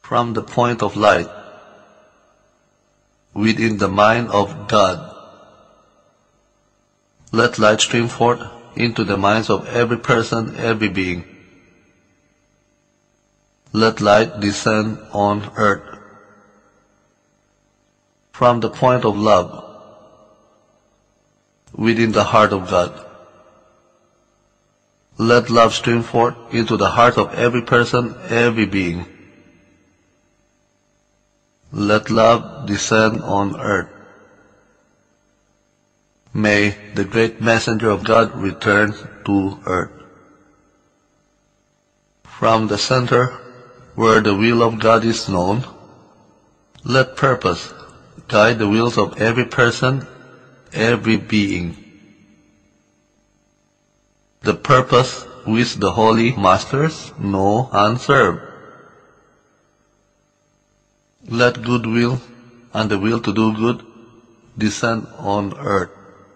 from the point of light within the mind of God. Let light stream forth into the minds of every person, every being. Let light descend on earth from the point of love within the heart of God. Let love stream forth into the heart of every person, every being. Let love descend on earth. May the great messenger of God return to earth. From the center where the will of God is known, let purpose guide the wills of every person, every being. The purpose which the holy masters know and serve. Let goodwill and the will to do good descend on earth.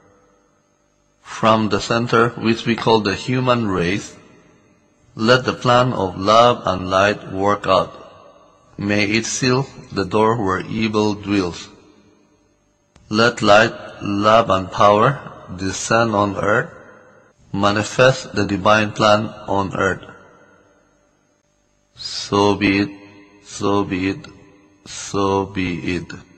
From the center which we call the human race, let the plan of love and light work out. May it seal the door where evil dwells. Let light, love, and power descend on earth, manifest the divine plan on earth. So be it, so be it, so be it.